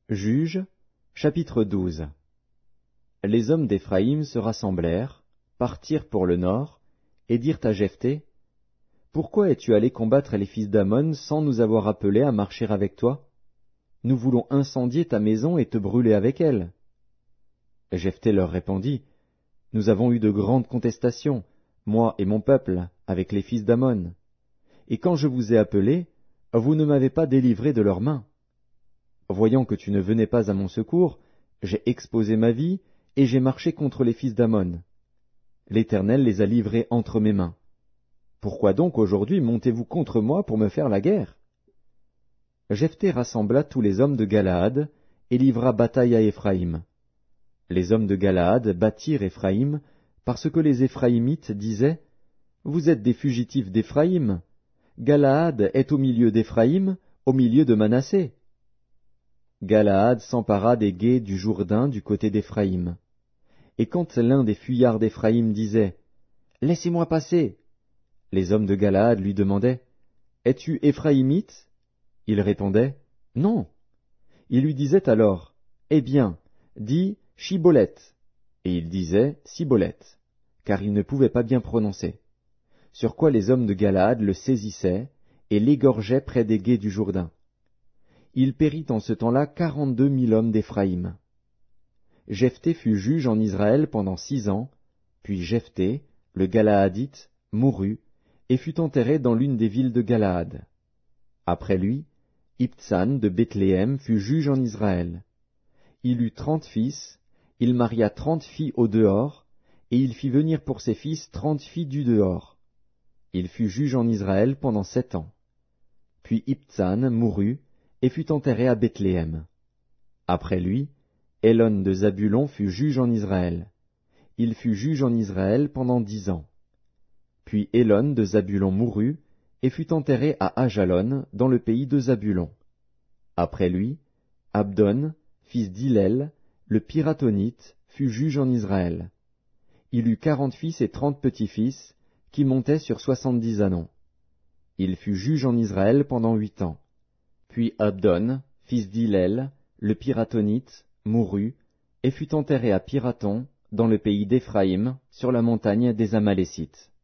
Juges, chapitre 12. Les hommes d'Éphraïm se rassemblèrent, partirent pour le nord, et dirent à Jephthé, « Pourquoi es-tu allé combattre les fils d'Ammon sans nous avoir appelés à marcher avec toi? Nous voulons incendier ta maison et te brûler avec elle. » Jephthé leur répondit, « Nous avons eu de grandes contestations, moi et mon peuple, avec les fils d'Ammon. Et quand je vous ai appelés, vous ne m'avez pas délivré de leurs mains. Voyant que tu ne venais pas à mon secours, j'ai exposé ma vie, et j'ai marché contre les fils d'Ammon. L'Éternel les a livrés entre mes mains. Pourquoi donc aujourd'hui montez-vous contre moi pour me faire la guerre? » Jephthé rassembla tous les hommes de Galaad, et livra bataille à Éphraïm. Les hommes de Galaad battirent Éphraïm, parce que les Éphraïmites disaient, « Vous êtes des fugitifs d'Éphraïm. Galaad est au milieu d'Éphraïm, au milieu de Manassé. » Galaad s'empara des gués du Jourdain du côté d'Éphraïm. Et quand l'un des fuyards d'Éphraïm disait, « Laissez-moi passer !» les hommes de Galaad lui demandaient, « Es-tu Éphraïmite » Il répondait, « Non. » Il lui disait alors, « Eh bien, dis Chiboleth. » Et il disait Siboleth, car il ne pouvait pas bien prononcer. Sur quoi les hommes de Galaad le saisissaient et l'égorgeaient près des gués du Jourdain. Il périt en ce temps-là 42 000 hommes d'Éphraïm. Jephthé fut juge en Israël pendant 6 ans, puis Jephthé, le Galaadite, mourut, et fut enterré dans l'une des villes de Galaad. Après lui, Ibtsan de Bethléem fut juge en Israël. Il eut 30 fils, il maria 30 filles au dehors, et il fit venir pour ses fils 30 filles du dehors. Il fut juge en Israël pendant 7 ans. Puis Ibtsan mourut, et fut enterré à Bethléem. Après lui, Élon de Zabulon fut juge en Israël. Il fut juge en Israël pendant 10 ans. Puis Élon de Zabulon mourut, et fut enterré à Ajalon, dans le pays de Zabulon. Après lui, Abdon, fils d'Hillel, le Piratonite, fut juge en Israël. Il eut 40 fils et 30 petits-fils, qui montaient sur 70 ânons. Il fut juge en Israël pendant 8 ans. Puis Abdon, fils d'Hillel, le Piratonite, mourut, et fut enterré à Piraton, dans le pays d'Éphraïm, sur la montagne des Amalécites.